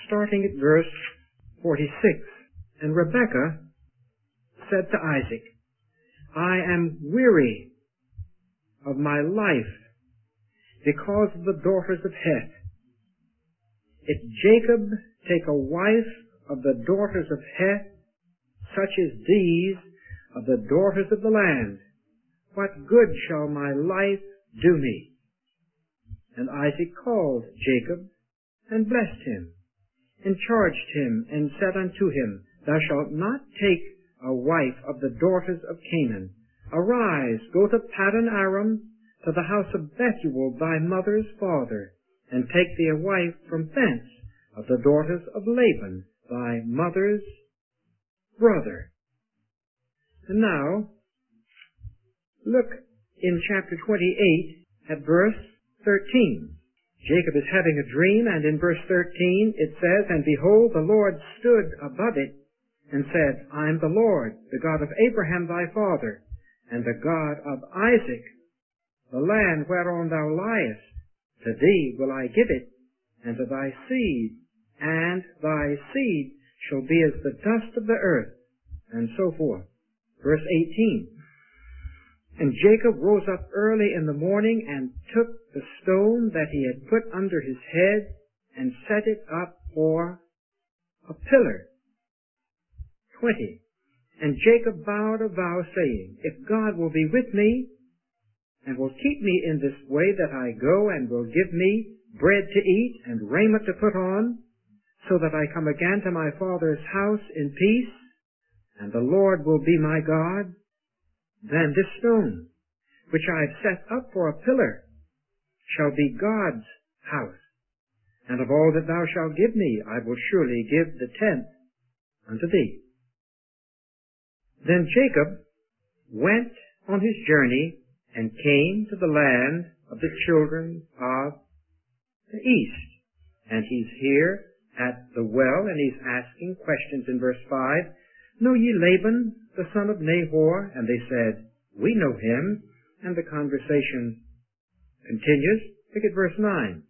starting at verse 46. And Rebekah said to Isaac, I am weary of my life because of the daughters of Heth. If Jacob take a wife of the daughters of Heth, such as these of the daughters of the land, what good shall my life do me? And Isaac called Jacob and blessed him, and charged him, and said unto him, Thou shalt not take a wife of the daughters of Canaan. Arise, go to Paddan Aram, to the house of Bethuel thy mother's father, and take thee a wife from thence of the daughters of Laban thy mother's brother. And now, look in chapter 28 at verse 13. Jacob is having a dream, and in verse 13 it says, And behold, the Lord stood above it, and said, I am the Lord, the God of Abraham thy father, and the God of Isaac. The land whereon thou liest, to thee will I give it, and to thy seed, and thy seed shall be as the dust of the earth, and so forth. Verse 18. And Jacob rose up early in the morning, and took the stone that he had put under his head, and set it up for a pillar. 20. And Jacob vowed a vow, saying, If God will be with me, and will keep me in this way that I go, and will give me bread to eat, and raiment to put on, so that I come again to my father's house in peace, and the Lord will be my God, then this stone, which I have set up for a pillar, shall be God's house. And of all that thou shalt give me, I will surely give the tenth unto thee. Then Jacob went on his journey, and came to the land of the children of the east. And he's here at the well, and he's asking questions in verse 5. Know ye Laban, the son of Nahor? And they said, We know him. And the conversation continues. Look at verse 9.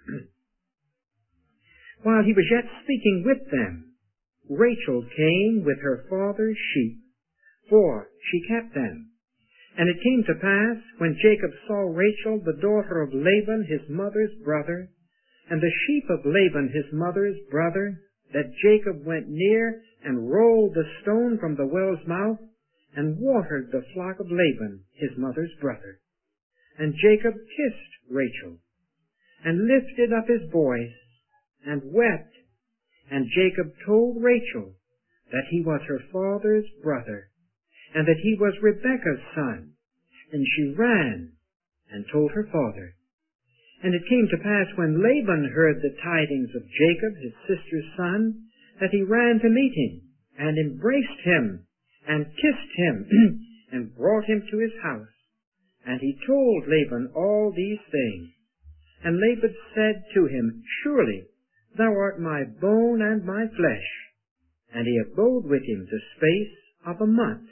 While he was yet speaking with them, Rachel came with her father's sheep, for she kept them. And it came to pass, when Jacob saw Rachel, the daughter of Laban, his mother's brother, and the sheep of Laban, his mother's brother, that Jacob went near and rolled the stone from the well's mouth, and watered the flock of Laban, his mother's brother. And Jacob kissed Rachel, and lifted up his voice, and wept. And Jacob told Rachel that he was her father's brother, and that he was Rebekah's son. And she ran and told her father. And it came to pass, when Laban heard the tidings of Jacob, his sister's son, that he ran to meet him, and embraced him, and kissed him, and brought him to his house. And he told Laban all these things. And Laban said to him, Surely thou art my bone and my flesh. And he abode with him the space of a month.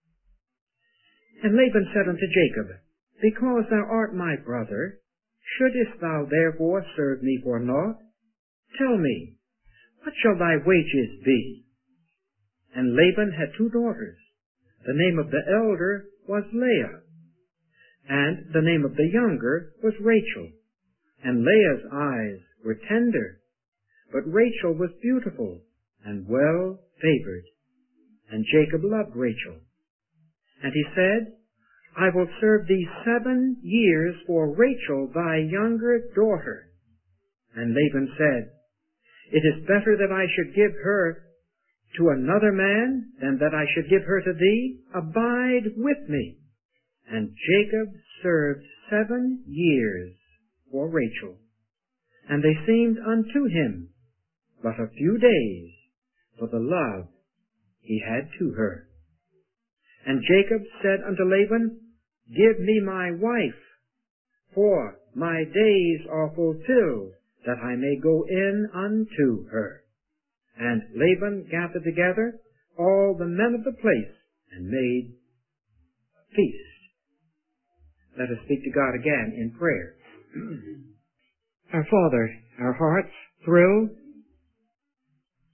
And Laban said unto Jacob, Because thou art my brother, shouldest thou therefore serve me for naught? Tell me, what shall thy wages be? And Laban had 2 daughters. The name of the elder was Leah, and the name of the younger was Rachel. And Leah's eyes were tender, but Rachel was beautiful and well favored. And Jacob loved Rachel. And he said, I will serve thee 7 years for Rachel thy younger daughter. And Laban said, It is better that I should give her to another man than that I should give her to thee. Abide with me. And Jacob served 7 years for Rachel. And they seemed unto him but a few days for the love he had to her. And Jacob said unto Laban, Give me my wife, for my days are fulfilled, that I may go in unto her. And Laban gathered together all the men of the place, and made a feast. Let us speak to God again in prayer. Our Father, our hearts thrill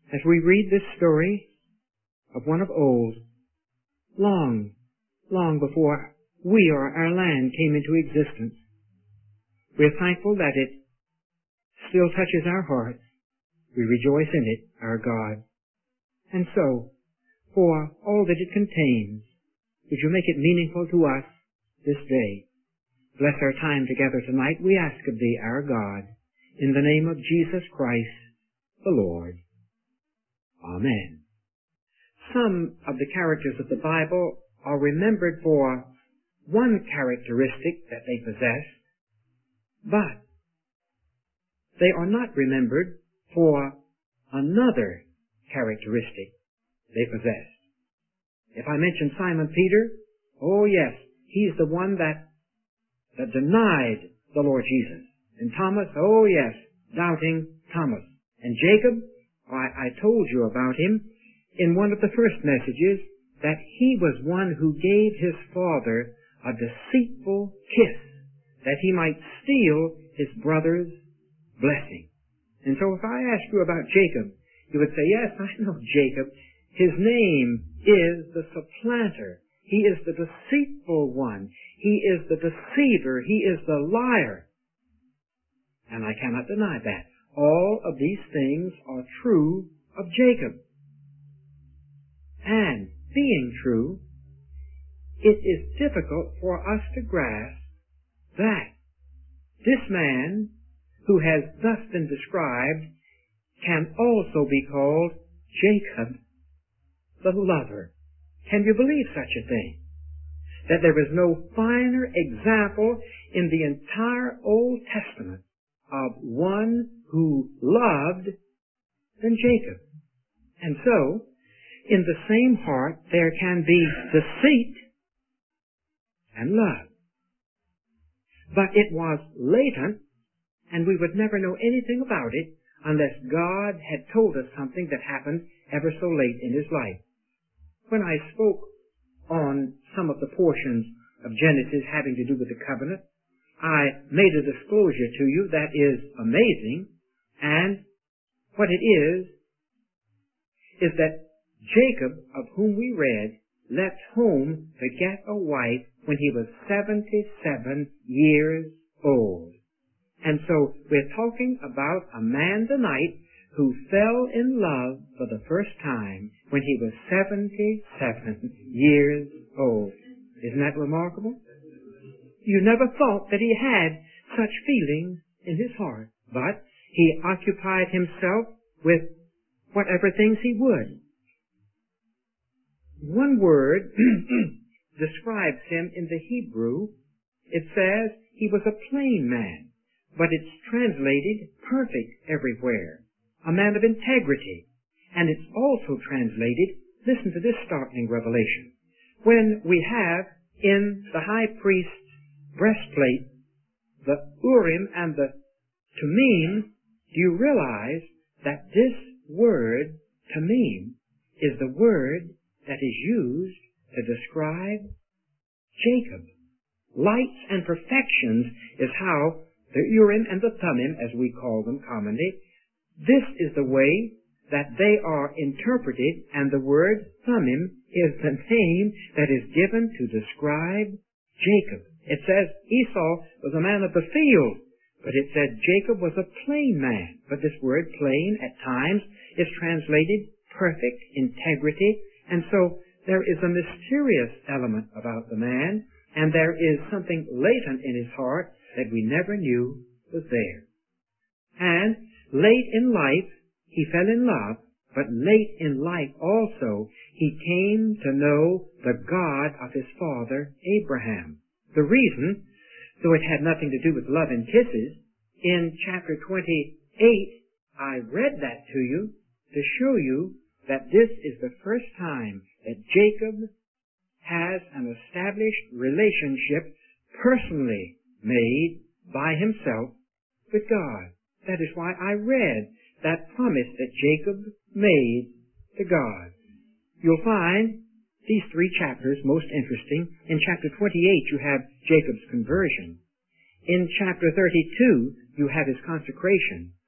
as we read this story of one of old, long before we or our land came into existence. We're thankful that it still touches our hearts. We rejoice in it, our God. And so, for all that it contains, would you make it meaningful to us this day? Bless our time together tonight, we ask of Thee, our God, in the name of Jesus Christ, the Lord. Amen. Some of the characters of the Bible are remembered for one characteristic that they possessed, but they are not remembered for another characteristic they possessed. If I mention Simon Peter, oh yes, he's the one that denied the Lord Jesus. And Thomas, oh yes, doubting Thomas. And Jacob, I told you about him in one of the first messages, that he was one who gave his father a deceitful kiss, that he might steal his brother's blessing. And so if I ask you about Jacob, you would say, yes, I know Jacob. His name is the supplanter. He is the deceitful one. He is the deceiver. He is the liar. And I cannot deny that. All of these things are true of Jacob. And being true, it is difficult for us to grasp that this man who has thus been described can also be called Jacob the lover. Can you believe such a thing? That there is no finer example in the entire Old Testament of one who loved than Jacob. And so, in the same heart, there can be deceit and love. But it was latent, and we would never know anything about it unless God had told us something that happened ever so late in his life. When I spoke on some of the portions of Genesis having to do with the covenant, I made a disclosure to you that is amazing, and what it is that Jacob, of whom we read, left home to get a wife when he was 77 years old. And so we're talking about a man tonight who fell in love for the first time when he was 77 years old. Isn't that remarkable? You never thought that he had such feelings in his heart, but he occupied himself with whatever things he would. One word describes him in the Hebrew. It says he was a plain man, but it's translated perfect everywhere. A man of integrity. And it's also translated, listen to this startling revelation. When we have in the high priest's breastplate the Urim and the Thummim, do you realize that this word, Thummim, is the word that is used to describe Jacob? Lights and perfections is how the Urim and the Thummim, as we call them commonly, this is the way that they are interpreted, and the word Thummim is the name that is given to describe Jacob. It says Esau was a man of the field, but it said Jacob was a plain man. But this word plain at times is translated perfect, integrity, and so there is a mysterious element about the man, and there is something latent in his heart that we never knew was there. And late in life, he fell in love, but late in life also, he came to know the God of his father, Abraham. The reason, though it had nothing to do with love and kisses, in chapter 28, I read that to you to show you that this is the first time that Jacob has an established relationship personally made by himself with God. That is why I read that promise that Jacob made to God. You'll find these three chapters most interesting. In chapter 28, you have Jacob's conversion. In chapter 32, you have his consecration.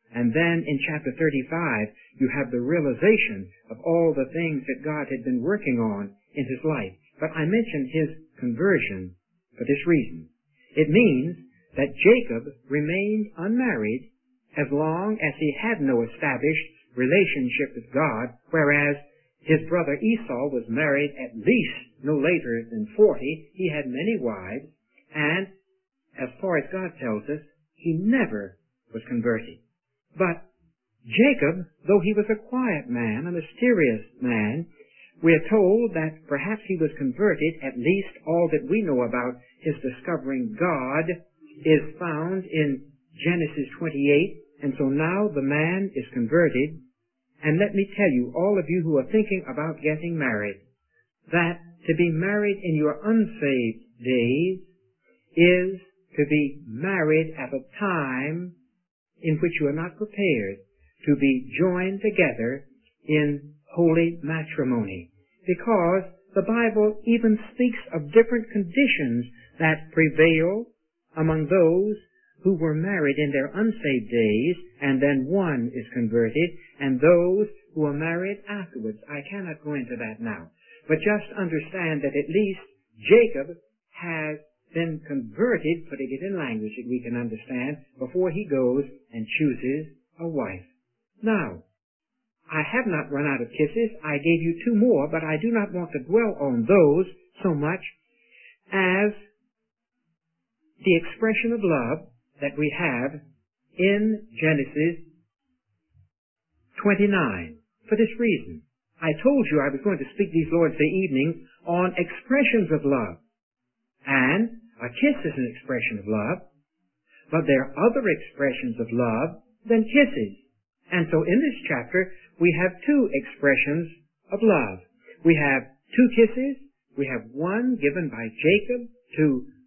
And then in chapter 35, you have the realization of all the things that God had been working on in his life. But I mentioned his conversion for this reason. It means that Jacob remained unmarried as long as he had no established relationship with God, whereas his brother Esau was married at least no later than 40. He had many wives, and as far as God tells us, he never was converted. But Jacob, though he was a quiet man, a mysterious man, we are told that perhaps he was converted. At least all that we know about his discovering God is found in Genesis 28. And so now the man is converted. And let me tell you, all of you who are thinking about getting married, that to be married in your unsaved days is to be married at a time in which you are not prepared to be joined together in holy matrimony. Because the Bible even speaks of different conditions that prevail among those who were married in their unsaved days, and then one is converted, and those who are married afterwards. I cannot go into that now. But just understand that at least Jacob has been converted, putting it in language that we can understand, before he goes and chooses a wife. Now, I have not run out of kisses. I gave you two more, but I do not want to dwell on those so much as the expression of love that we have in Genesis 29. For this reason, I told you I was going to speak these Lord's Day evenings on expressions of love. And a kiss is an expression of love, but there are other expressions of love than kisses. And so in this chapter, we have two expressions of love. We have two kisses. We have one given by Jacob to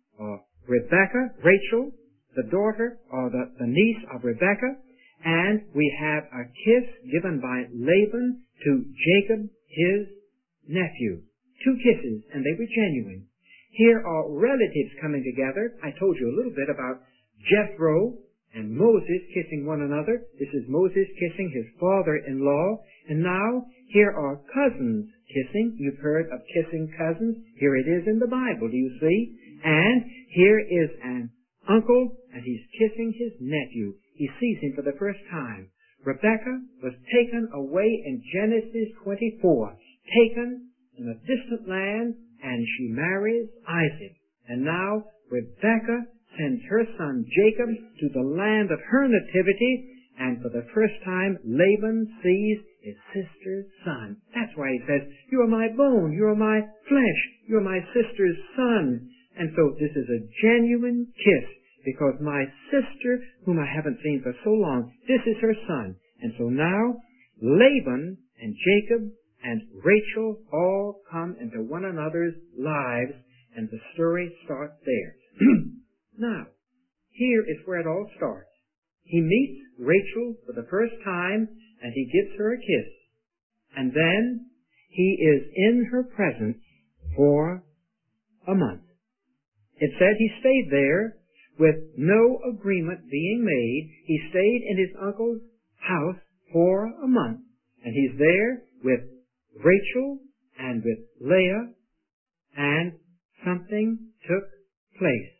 Rebekah, Rachel, the daughter or the niece of Rebekah, and we have a kiss given by Laban to Jacob, his nephew. Two kisses, and they were genuine. Here are relatives coming together. I told you a little bit about Jethro and Moses kissing one another. This is Moses kissing his father-in-law. And now, here are cousins kissing. You've heard of kissing cousins. Here it is in the Bible, do you see? And here is an uncle, and he's kissing his nephew. He sees him for the first time. Rebekah was taken away in Genesis 24, taken in a distant land, and she marries Isaac. And now Rebekah sends her son Jacob to the land of her nativity, and for the first time Laban sees his sister's son. That's why he says, "You are my bone, you are my flesh, you are my sister's son." And so this is a genuine kiss, because my sister, whom I haven't seen for so long, this is her son. And so now Laban and Jacob and Rachel all come into one another's lives, and the story starts there. Now, here is where it all starts. He meets Rachel for the first time, and he gives her a kiss. And then he is in her presence for a month. It said he stayed there with no agreement being made. He stayed in his uncle's house for a month. And he's there with Rachel and with Leah, and something took place.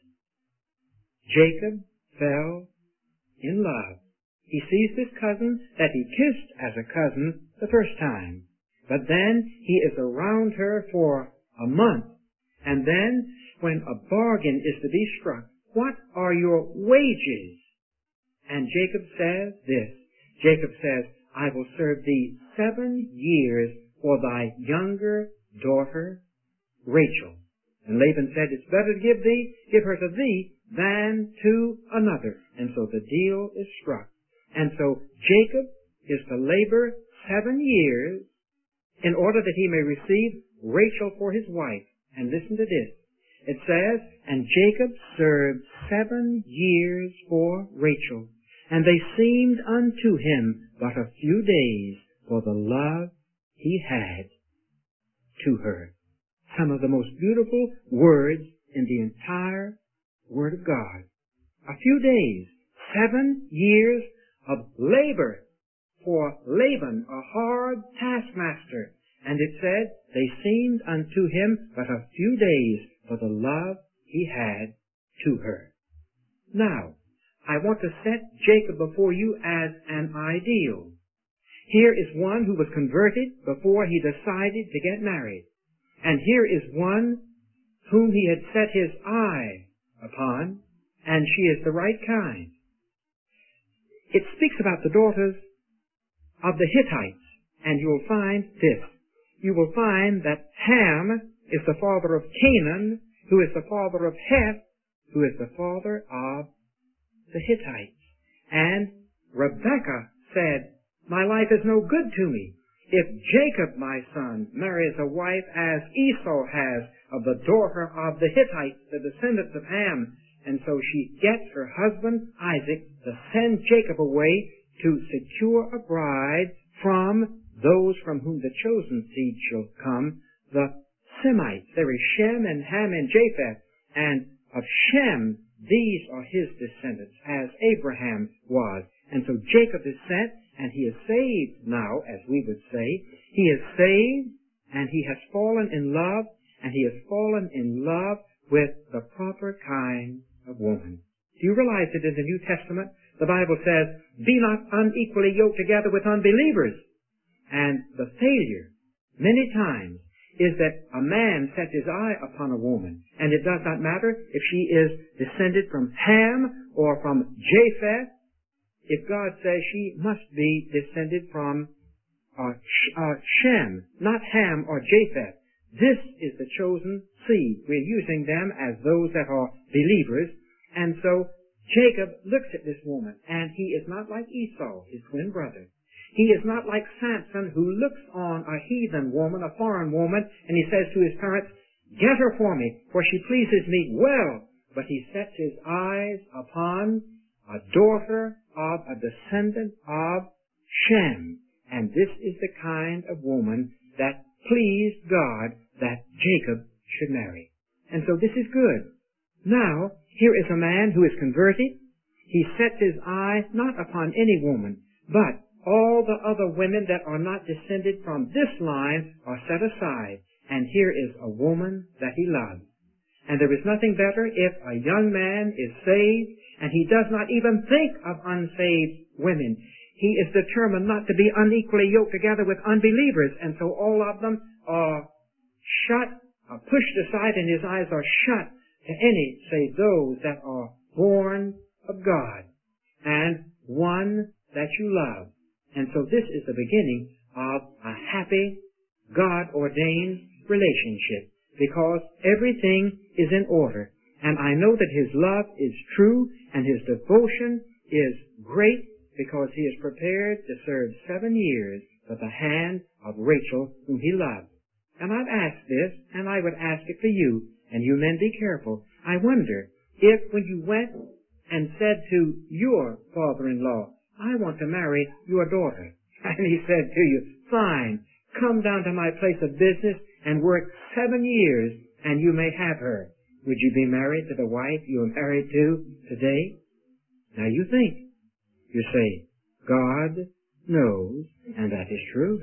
Jacob fell in love. He sees this cousin that he kissed as a cousin the first time. But then he is around her for a month. And then when a bargain is to be struck, what are your wages? And Jacob says this. Jacob says, "I will serve thee 7 years for thy younger daughter, Rachel." And Laban said, "It's better to give her to thee than to another." And so the deal is struck. And so Jacob is to labor 7 years in order that he may receive Rachel for his wife. And listen to this. It says, "And Jacob served 7 years for Rachel, and they seemed unto him but a few days for the love he had to her." Some of the most beautiful words in the entire Word of God. A few days, 7 years of labor for Laban, a hard taskmaster. And it said, they seemed unto him but a few days for the love he had to her. Now, I want to set Jacob before you as an ideal. Here is one who was converted before he decided to get married. And here is one whom he had set his eye upon, and she is the right kind. It speaks about the daughters of the Hittites, and you'll find this. You will find that Ham is the father of Canaan, who is the father of Heth, who is the father of the Hittites. And Rebekah said, my life is no good to me. If Jacob, my son, marries a wife as Esau has of the daughter of the Hittites, the descendants of Ham, and so she gets her husband, Isaac, to send Jacob away to secure a bride from those from whom the chosen seed shall come, the Semites. There is Shem and Ham and Japheth, and of Shem, these are his descendants, as Abraham was. And so Jacob is sent, and he is saved now, as we would say. He is saved, and he has fallen in love, and he has fallen in love with the proper kind of woman. Do you realize that in the New Testament, the Bible says, be not unequally yoked together with unbelievers. And the failure, many times, is that a man sets his eye upon a woman, and it does not matter if she is descended from Ham or from Japheth. If God says she must be descended from Shem, not Ham or Japheth, this is the chosen seed. We're using them as those that are believers. And so Jacob looks at this woman, and he is not like Esau, his twin brother. He is not like Samson, who looks on a heathen woman, a foreign woman, and he says to his parents, get her for me, for she pleases me well. But he sets his eyes upon a daughter of a descendant of Shem. And this is the kind of woman that pleased God that Jacob should marry. And so this is good. Now, here is a man who is converted. He sets his eye not upon any woman, but all the other women that are not descended from this line are set aside. And here is a woman that he loves. And there is nothing better if a young man is saved and he does not even think of unsaved women. He is determined not to be unequally yoked together with unbelievers. And so all of them are pushed aside, and his eyes are shut to any save those that are born of God and one that you love. And so this is the beginning of a happy, God-ordained relationship, because everything is in order. And I know that his love is true and his devotion is great, because he is prepared to serve 7 years at the hand of Rachel, whom he loved. And I've asked this, and I would ask it for you, and you men be careful. I wonder if when you went and said to your father-in-law, I want to marry your daughter, and he said to you, fine, come down to my place of business and work 7 years, and you may have her. Would you be married to the wife you are married to today? Now you think. You say, God knows, and that is true.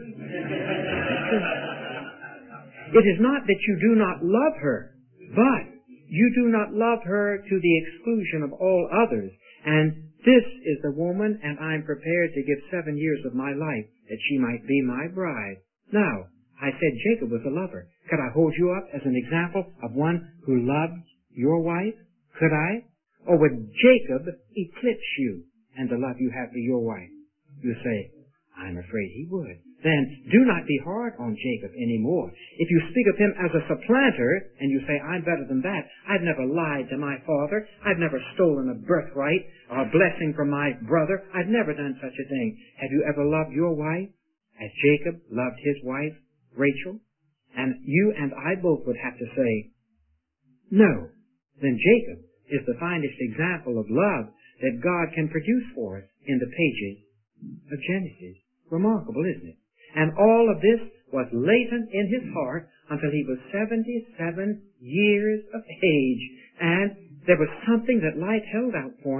It is not that you do not love her, but you do not love her to the exclusion of all others. And this is the woman, and I'm prepared to give 7 years of my life that she might be my bride. Now, I said Jacob was a lover. Could I hold you up as an example of one who loved your wife? Could I? Or would Jacob eclipse you and the love you have for your wife? You say, I'm afraid he would. Then do not be hard on Jacob anymore. If you speak of him as a supplanter, and you say, I'm better than that, I've never lied to my father, I've never stolen a birthright or a blessing from my brother, I've never done such a thing. Have you ever loved your wife as Jacob loved his wife, Rachel? And you and I both would have to say, no. Then Jacob is the finest example of love that God can produce for us in the pages of Genesis. Remarkable, isn't it? And all of this was latent in his heart until he was 77 years of age. And there was something that life held out for him.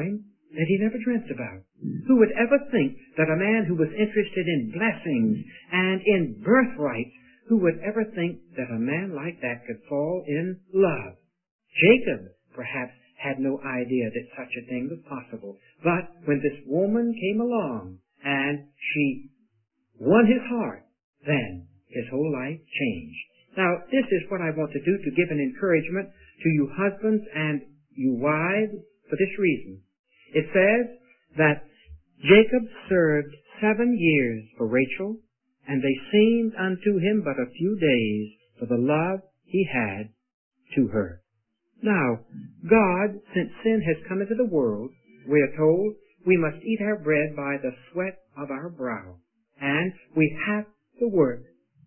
that he never dreamt about. Who would ever think that a man who was interested in blessings and in birthrights, who would ever think that a man like that could fall in love? Jacob, perhaps, had no idea that such a thing was possible. But when this woman came along and she won his heart, then his whole life changed. Now, this is what I want to do to give an encouragement to you husbands and you wives for this reason. It says that Jacob served 7 years for Rachel, and they seemed unto him but a few days for the love he had to her. Now, God, since sin has come into the world, we are told we must eat our bread by the sweat of our brow, and we have to work.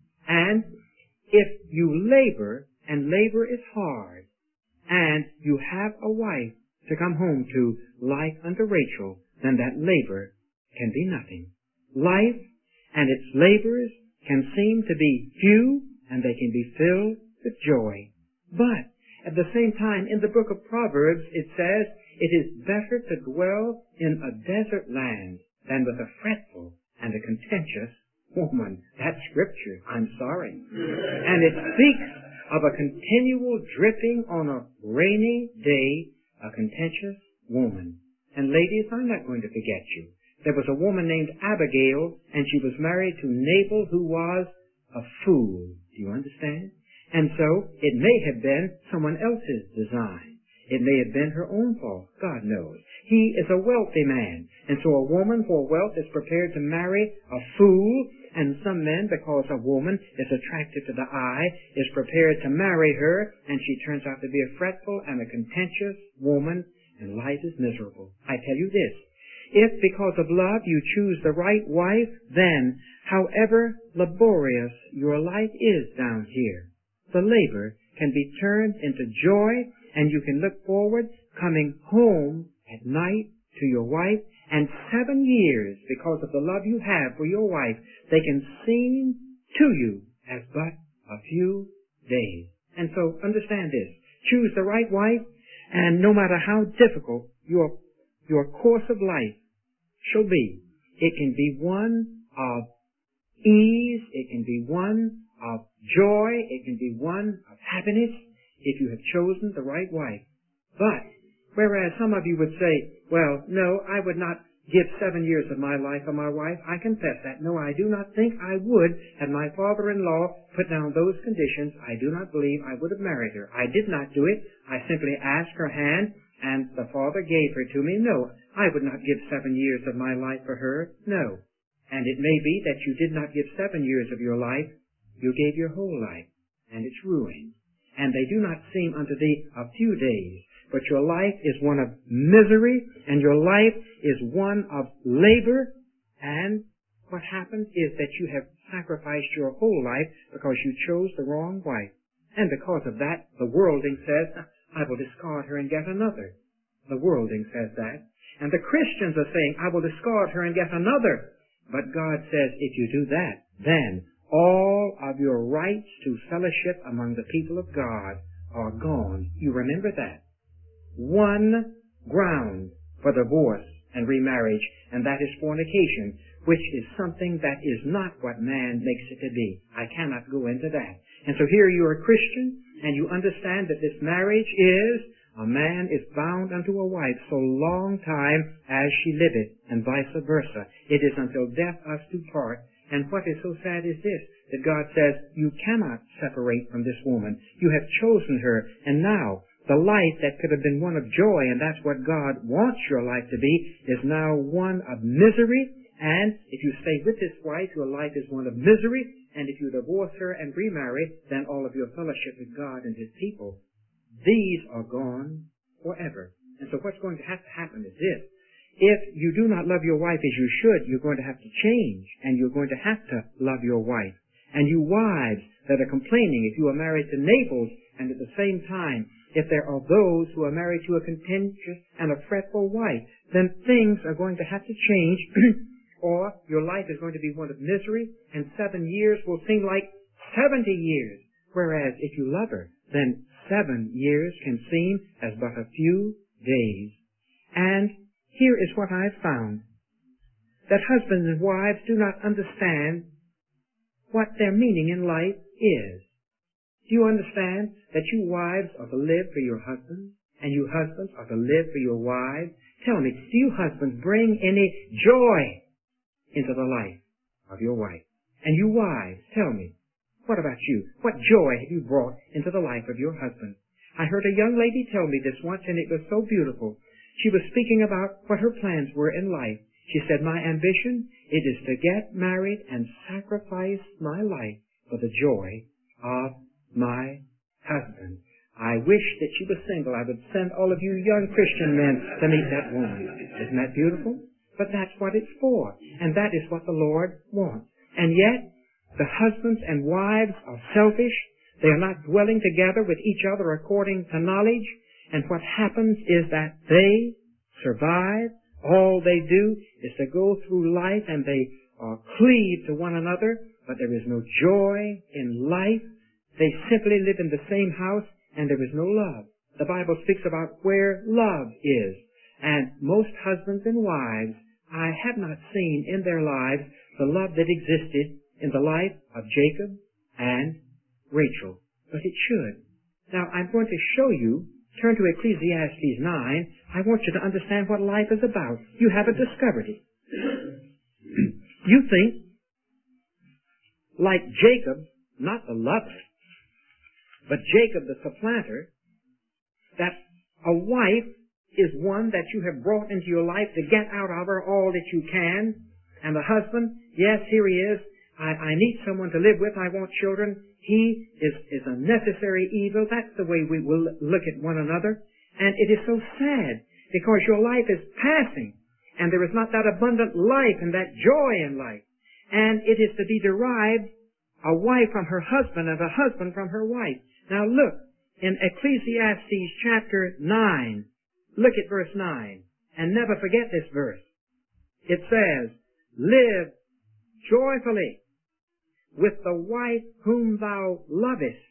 And if you labor, and labor is hard, and you have a wife to come home to like unto Rachel, then that labor can be nothing. Life and its labors can seem to be few, and they can be filled with joy. But at the same time, in the book of Proverbs, it says, it is better to dwell in a desert land than with a fretful and a contentious woman. That's scripture. I'm sorry. And it speaks of a continual dripping on a rainy day, a contentious woman. And ladies, I'm not going to forget you. There was a woman named Abigail, and she was married to Nabal, who was a fool. Do you understand? And so, it may have been someone else's design. It may have been her own fault. God knows. He is a wealthy man. And so a woman for wealth is prepared to marry a fool. And some men, because a woman is attractive to the eye, is prepared to marry her. And she turns out to be a fretful and a contentious woman. And life is miserable. I tell you this. If because of love you choose the right wife, then, however laborious your life is down here, the labor can be turned into joy, and you can look forward coming home at night to your wife, and 7 years, because of the love you have for your wife, they can seem to you as but a few days. And so understand this. Choose the right wife, and no matter how difficult your course of life shall be, it can be one of ease, it can be one of joy, it can be one of happiness if you have chosen the right wife. But, whereas some of you would say, well, no, I would not give 7 years of my life for my wife, I confess that. No, I do not think I would. Had my father-in-law put down those conditions, I do not believe I would have married her. I did not do it. I simply asked her hand, and the Father gave her to me. No, I would not give 7 years of my life for her. No. And it may be that you did not give 7 years of your life. You gave your whole life, and it's ruined. And they do not seem unto thee a few days, but your life is one of misery, and your life is one of labor, and what happens is that you have sacrificed your whole life because you chose the wrong wife. And because of that, the worldling says, I will discard her and get another. The worldling says that. And the Christians are saying, I will discard her and get another. But God says, if you do that, then all of your rights to fellowship among the people of God are gone. You remember that. One ground for divorce and remarriage, and that is fornication, which is something that is not what man makes it to be. I cannot go into that. And so here you are a Christian, and you understand that this marriage is, a man is bound unto a wife so long time as she liveth, and vice versa. It is until death us do part. And what is so sad is this, that God says, you cannot separate from this woman. You have chosen her, and now the life that could have been one of joy, and that's what God wants your life to be, is now one of misery. And if you stay with this wife, your life is one of misery. And if you divorce her and remarry, then all of your fellowship with God and His people, these are gone forever. And so what's going to have to happen is this. If you do not love your wife as you should, you're going to have to change, and you're going to have to love your wife. And you wives that are complaining, if you are married to Nabal, and at the same time, if there are those who are married to a contentious and a fretful wife, then things are going to have to change, or your life is going to be one of misery, and 7 years will seem like 70 years. Whereas if you love her, then 7 years can seem as but a few days. And here is what I've found. That husbands and wives do not understand what their meaning in life is. Do you understand that you wives are to live for your husbands, and you husbands are to live for your wives? Tell me, do you husbands bring any joy into the life of your wife? And you wives, tell me, what about you? What joy have you brought into the life of your husband? I heard a young lady tell me this once, and it was so beautiful. She was speaking about what her plans were in life. She said, my ambition, it is to get married and sacrifice my life for the joy of my husband. I wish that she was single. I would send all of you young Christian men to meet that woman. Isn't that beautiful? But that's what it's for. And that is what the Lord wants. And yet, the husbands and wives are selfish. They are not dwelling together with each other according to knowledge. And what happens is that they survive. All they do is to go through life and they cleave to one another, but there is no joy in life. They simply live in the same house and there is no love. The Bible speaks about where love is. And most husbands and wives, I have not seen in their lives the love that existed in the life of Jacob and Rachel. But it should. Now I'm going to show you. Turn to Ecclesiastes 9. I want you to understand what life is about. You haven't discovered it. You think, like Jacob, not the lover, but Jacob the supplanter, that a wife is one that you have brought into your life to get out of her all that you can. And the husband, yes, here he is. I need someone to live with. I want children. He is a necessary evil. That's the way we will look at one another. And it is so sad because your life is passing and there is not that abundant life and that joy in life. And it is to be derived, a wife from her husband and a husband from her wife. Now look, in Ecclesiastes chapter 9, look at verse 9 and never forget this verse. It says, live joyfully with the wife whom thou lovest,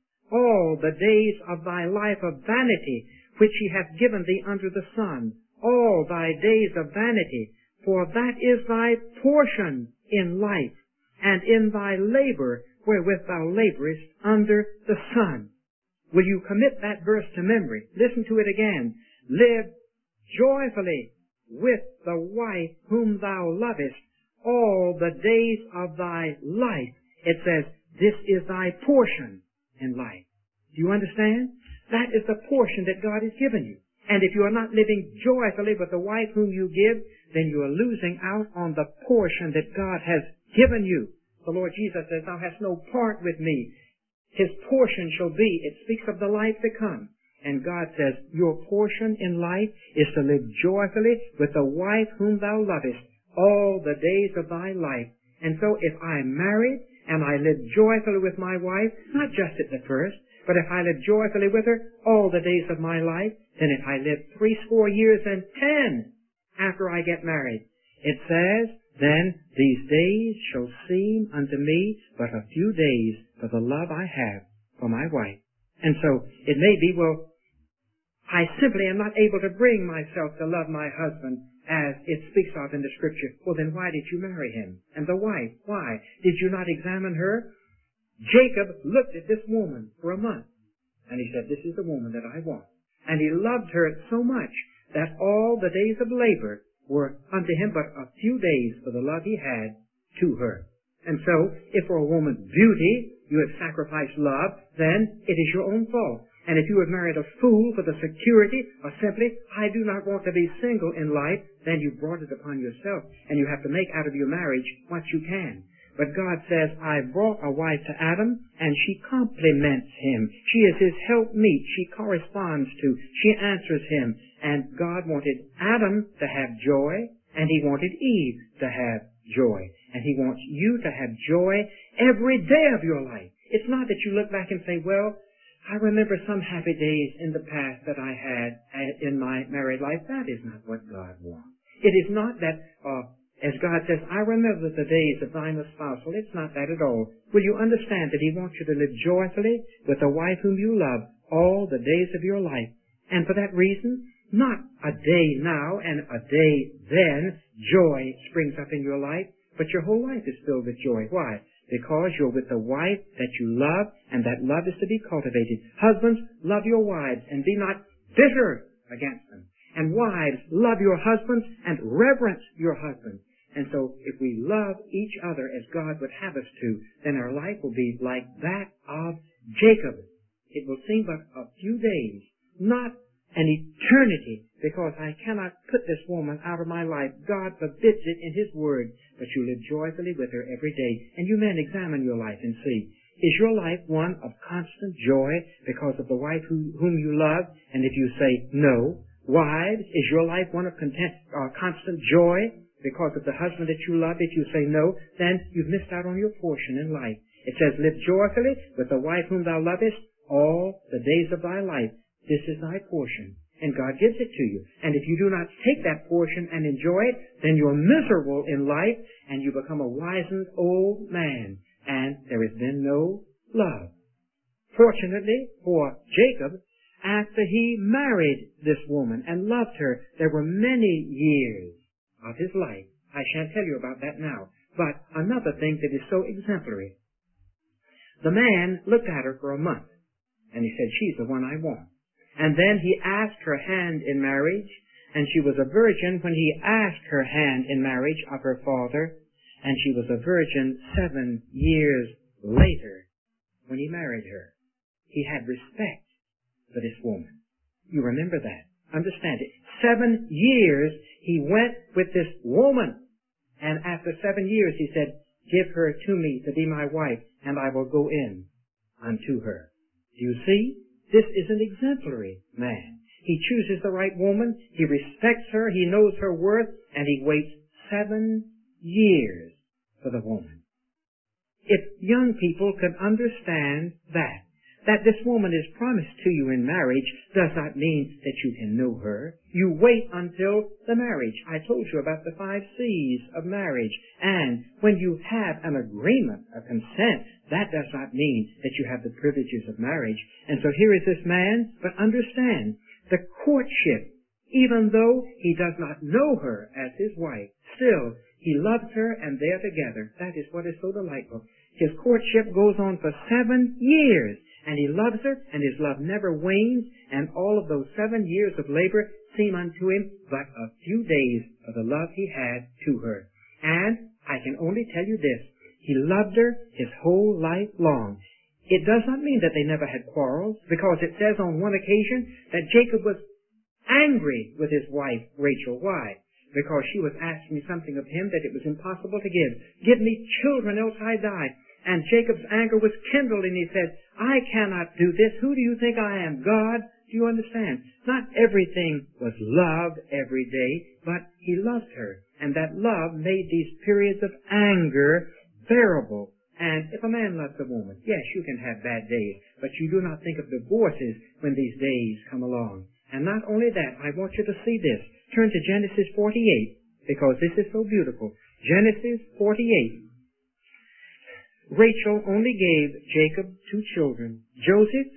all the days of thy life of vanity, which he hath given thee under the sun, all thy days of vanity, for that is thy portion in life, and in thy labor wherewith thou laborest under the sun. Will you commit that verse to memory? Listen to it again. Live joyfully with the wife whom thou lovest, all the days of thy life. It says, this is thy portion in life. Do you understand? That is the portion that God has given you. And if you are not living joyfully with the wife whom you give, then you are losing out on the portion that God has given you. The Lord Jesus says, thou hast no part with me. His portion shall be, it speaks of the life to come. And God says, your portion in life is to live joyfully with the wife whom thou lovest, all the days of thy life. And so if I am married and I live joyfully with my wife, not just at the first, but if I live joyfully with her all the days of my life, then if I live 80 years and 10 after I get married, it says, then these days shall seem unto me but a few days for the love I have for my wife. And so it may be, well, I simply am not able to bring myself to love my husband as it speaks of in the Scripture. Well, then why did you marry him? And the wife, why? Did you not examine her? Jacob looked at this woman for a month, and he said, this is the woman that I want. And he loved her so much that all the days of labor were unto him but a few days for the love he had to her. And so, if for a woman's beauty you have sacrificed love, then it is your own fault. And if you have married a fool for the security or simply, I do not want to be single in life, then you brought it upon yourself, and you have to make out of your marriage what you can. But God says, I brought a wife to Adam, and she complements him. She is his helpmeet. She corresponds to, she answers him. And God wanted Adam to have joy, and he wanted Eve to have joy. And he wants you to have joy every day of your life. It's not that you look back and say, well, I remember some happy days in the past that I had in my married life. That is not what God wants. It is not that, as God says, I remember the days of thine espousal. It's not that at all. Will you understand that he wants you to live joyfully with the wife whom you love all the days of your life? And for that reason, Not a day now and a day then, joy springs up in your life, but your whole life is filled with joy. Why? Because you're with the wife that you love, and that love is to be cultivated. Husbands, love your wives, and be not bitter against them. And wives, love your husbands, and reverence your husbands. And so, if we love each other as God would have us to, then our life will be like that of Jacob. It will seem but a few days, not an eternity, because I cannot put this woman out of my life. God forbids it in His Word, but you live joyfully with her every day. And you men, examine your life and see, is your life one of constant joy because of the wife whom you love? And if you say no, wives, is your life one of constant joy because of the husband that you love? If you say no, then you've missed out on your portion in life. It says, live joyfully with the wife whom thou lovest all the days of thy life. This is thy portion, and God gives it to you. And if you do not take that portion and enjoy it, then you're miserable in life, and you become a wizened old man, and there has been no love. Fortunately for Jacob, after he married this woman and loved her, there were many years of his life. I shan't tell you about that now. But another thing that is so exemplary. The man looked at her for a month, and he said, she's the one I want. And then he asked her hand in marriage, and she was a virgin when he asked her hand in marriage of her father, and she was a virgin 7 years later when he married her. He had respect for this woman. You remember that. Understand it. 7 years he went with this woman, and after 7 years he said, give her to me to be my wife, and I will go in unto her. Do you see? This is an exemplary man. He chooses the right woman, he respects her, he knows her worth, and he waits 7 years for the woman. If young people could understand that this woman is promised to you in marriage does not mean that you can know her. You wait until the marriage. I told you about the 5 C's of marriage. And when you have an agreement, a consent, that does not mean that you have the privileges of marriage. And so here is this man, but understand, the courtship, even though he does not know her as his wife, still he loves her and they are together. That is what is so delightful. His courtship goes on for 7 years. And he loves her, and his love never wanes, and all of those 7 years of labor seem unto him but a few days of the love he had to her. And I can only tell you this, he loved her his whole life long. It does not mean that they never had quarrels, because it says on one occasion that Jacob was angry with his wife, Rachel. Why? Because she was asking something of him that it was impossible to give. Give me children, else I die. And Jacob's anger was kindled, and he said, I cannot do this. Who do you think I am, God? Do you understand? Not everything was love every day, but he loved her. And that love made these periods of anger bearable. And if a man loves a woman, yes, you can have bad days, but you do not think of divorces when these days come along. And not only that, I want you to see this. Turn to Genesis 48, because this is so beautiful. Genesis 48. Rachel only gave Jacob 2 children, Joseph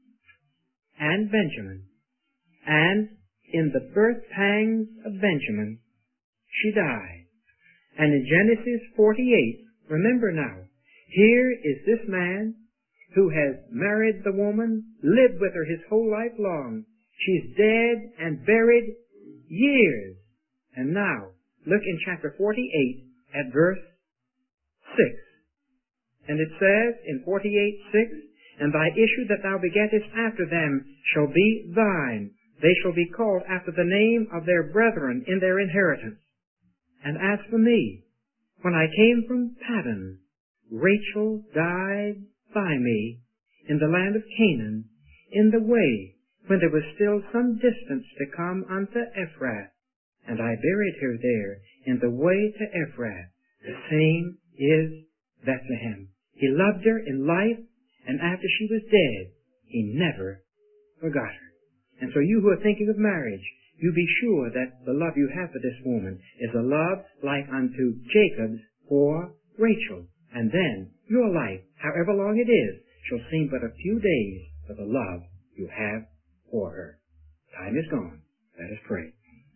and Benjamin. And in the birth pangs of Benjamin, she died. And in Genesis 48, remember now, here is this man who has married the woman, lived with her his whole life long. She's dead and buried years. And now, look in chapter 48 at verse 6. And it says in 48:6, and thy issue that thou begettest after them shall be thine. They shall be called after the name of their brethren in their inheritance. And as for me, when I came from Paddan, Rachel died by me in the land of Canaan, in the way, when there was still some distance to come unto Ephrath. And I buried her there in the way to Ephrath. The same is Bethlehem. He loved her in life, and after she was dead, he never forgot her. And so you who are thinking of marriage, you be sure that the love you have for this woman is a love like unto Jacob's for Rachel. And then your life, however long it is, shall seem but a few days for the love you have for her. Time is gone. Let us pray.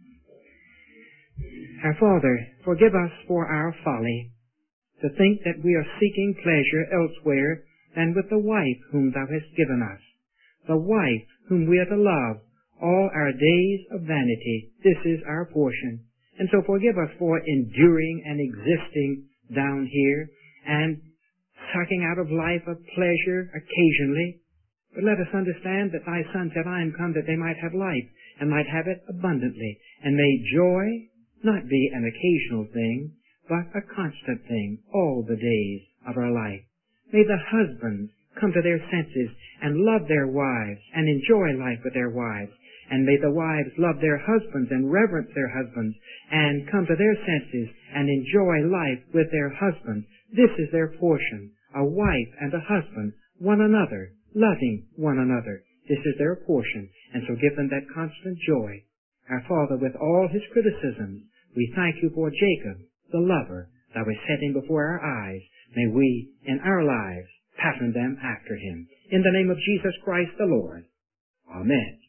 Our Father, forgive us for our folly, to think that we are seeking pleasure elsewhere than with the wife whom Thou hast given us, the wife whom we are to love all our days of vanity. This is our portion. And so forgive us for enduring and existing down here and sucking out of life a pleasure occasionally. But let us understand that Thy Son said, I am come that they might have life and might have it abundantly. And may joy not be an occasional thing, but a constant thing all the days of our life. May the husbands come to their senses and love their wives and enjoy life with their wives. And may the wives love their husbands and reverence their husbands and come to their senses and enjoy life with their husbands. This is their portion, a wife and a husband, one another, loving one another. This is their portion, and so give them that constant joy. Our Father, with all his criticisms, we thank you for Jacob, the lover, Thou hast set him before our eyes. May we, in our lives, pattern them after him. In the name of Jesus Christ the Lord. Amen.